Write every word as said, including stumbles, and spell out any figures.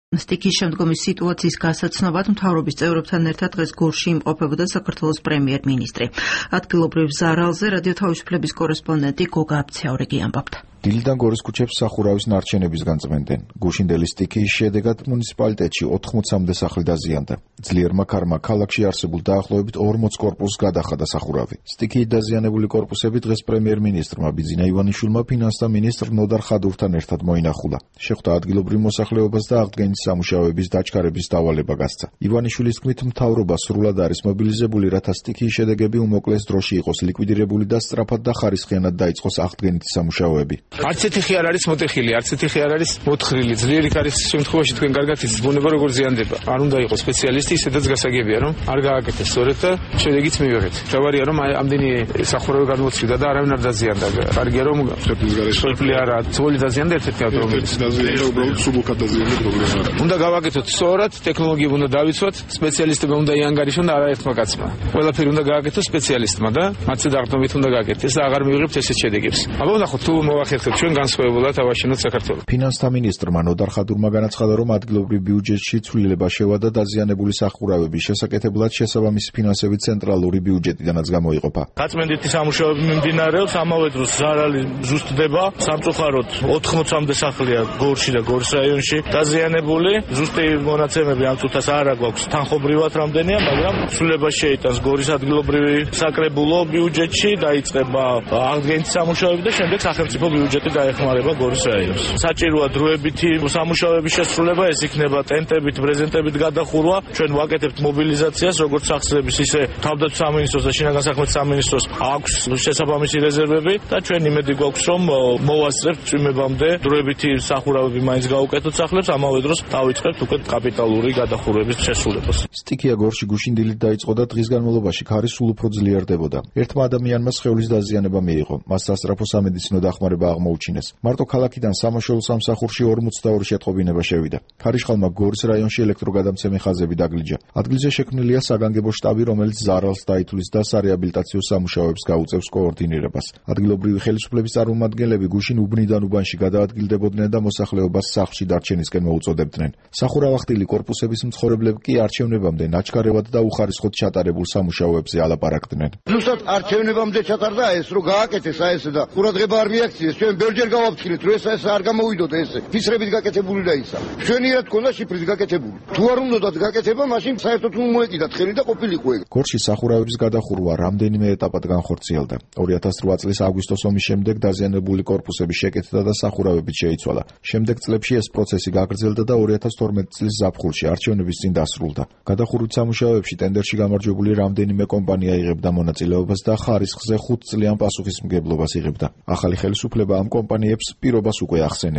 სტიქის შემდგომი სიტუაციის გასაცნობად მთავრობის წევრებთან ერთად დღეს გორში იმყოფებოდა საქართველოს პრემიერ-მინისტრი. ადგილობრივ ზარალზე რადიო თავისუფლების კორესპონდენტი გოგა აბცაურიგი ამბობდა. დილიდან გორის ქუჩებს სახურავის ნარჩენებისგან წმენდნენ. გუშინდელი სტიქიის შედეგად მუნიციპალიტეტში ოთხმოცამდე სახლი დაზიანდა. ძლიერმა ქარმა ქალაქში არსებულ დაახლოებით ორმოც კორპუსს გადახადა სახურავი. სტიქიით დაზიანებული კორპუსები დღეს პრემიერ-მინისტრმა ბიძინა ივანიშვილმა ფინანსთა მინისტრ ნოდარ ხადურთან ერთად მოინახულა. შეხვდა ადგილობრივ მოსახლეობას და აღდგენის სამუშაოების დაჩქარების დავალება გასცა. ივანიშვილის თქმით, მთავრობა სრულად არის მობილიზებული, რათა სტიქიის შედეგები უმოკლეს დროში იყოს ლიკვიდირებული და სწრაფად და ხარისხიანად დაიწყოს აღდგენითი სამუშაოები. არც ერთი ხი არ არის მოტეხილი, არც ერთი ხი არ არის მოთხრილი. ძლიერი ქარის შემთხვევაში თქვენ კარგად იცით ბუნება როგორ ზიანდება. არ უნდა იყოს სპეციალისტი, ისედაც გასაგებია, რომ არ გააკეთეს სწორედ და შედეგიც მივიღეთ. თავარია რომ ამდენი სახურავი გადმოცილდა და არავინ არ დაზიანდა. კარგია რომ სოფლი არა, ძველი დაზიანდა ერთ-ერთი ავტომობილი. დაზიანდა უბრალოდ სუბუქად დაზიანდა პრობლემა. უნდა გავაკეთოთ სწორად, ტექნოლოგიები უნდა დავიცვათ, სპეციალისტები უნდა იანგარიშონ და არაერთმა კაცმა. ყველაფერი უნდა გააკეთოს სპეციალისტმა და მათზე დაყრდნობით უნდა გააკეთდეს და აღარ მივიღებთ ესეთ შედეგებს. აბა ვნახოთ თუ მოახერხებთ ჩვენ განსხვავებულად ავაშენოთ საქართველოს. ფინანსთა მინისტრმა ნოდარ ხადურმა განაცხადა, რომ ადგილობრივ ბიუჯეტში ცვლილება შევადა დაზიანებული სახურავების შესაკეთებლად შესაბამისი ფინანსები ცენტრალური ბიუჯეტიდანაც გამოიყოფა. გაწმენდითი სამუშაოები მიმდინარეობს, ამავე დროს ზარალი ზუსტდება. სამწუხაროდ ოთხმოცამდე სახლია გორში და გორის რაიონში დაზიანებული. ზუსტი მონაცემები ამ წუთას არ აქვს თანხობრივად რამდენია, მაგრამ ცვლილება შეიტანს გორის ადგილობრივი საკრებულო ბიუჯეტში, დაიწყება აღდგენის სამუშაოები და შემდეგ სახელმწიფო ბიუჯეტი დაეხმარება გორის რაიონს. საჭიროა დროებითი სამუშაოების შესრულება, ეს იქნება ტენტებით, ბრეზენტებით გადახურვა. ჩვენ ვაკეთებთ მობილიზაციას, როგორც სახსრების, ისე თავდაცვის სამინისტროს და შინაგან საქმეთა სამინისტროს აქვს შესაბამისი რეზერვები და ჩვენ იმედი გვაქვს, რომ მოვასწრებთ წვიმებამდე დროებითი სახურავები მაინც გაუკეთოთ სახლებს, ამავე დროს დავიწყებთ უკვე კაპიტალური გადახურვების შესრულებას. სტიქია გორში გუშინდილით დაიწყო და დღის განმავლობაში ქარი სულ უფრო ძლიერდებოდა. ერთმა ადამიანმა სხეულის დაზიანება მიიღო. მას სასწრაფო სამედიცინო დახმარება აღმოუჩინეს. მარტო ქალაქიდან სამაშველო სამსახურში ორმოცდაორი შეტყობინება შევიდა. ქარიშხალმა გორის რაიონში ელექტროგადამცემი ხაზები დაგლიჯა. ადგილზე შექმნილია საგანგებო შტაბი, რომელიც ზარალს დაითვლის და სარეაბილიტაციო სამუშაოებს გაუწევს კოორდინირებას. ადგილობრივი ხელისუფლების წარმომადგენლები გუშინ უბნიდან უბანში გადაადგილდებოდნენ და მოსახლეობას სახლში დარჩენისკენ მოუწოდებდნენ. სახურავახტილი კორპუსების მცხოვრებლები კი არჩევნებამდე ნაჩქარევად და უხარისხოდ ჩატარებულ სამუშაოებზე ალაპარაკდნენ. ზუსტად არჩევნებამდე ჩატარდა ეს, რომ გააკეთეს აი ესე და ყურადღება არ მიაქციეს. ჩვენ ბევრჯერ გავაფრთხილეთ, რომ ეს ეს არ გამოვიდოდა ესე. ფისრებით გაკეთებული და ისა. ჩვენიერად გქონდა შიფრით გაკეთებული. თუ არ უნდათ გაკეთება, მაშინ საერთოდ მოეკიდათ ხელი და ყოფილიყო ეგ. გორში სახურავების გადახურვა რამდენიმე ეტაპად განხორციელდა. ორი ათას რვა წლის აგვისტოს ომის შემდეგ დაზიანებული კორპუსები შეკეთდა და სახურავებით შეიცვალა. შემდეგ წლებში ეს პროცესი გაგრძელდა და ორი ათას თორმეტი წლის ზაფხულში არჩევნების წინ დასრულდა. გადახურვის სამუშაოებში ტენდერში გამარჯვებული რამდენიმე კომპანია იღებდა მონაწილეობას და ხარისხზე ხუთ წლიან პასუხისმგებლობას იღებდა. ახალი ხელისუფლება ამ კომპანიებს პირობას უკვე ახსენებს.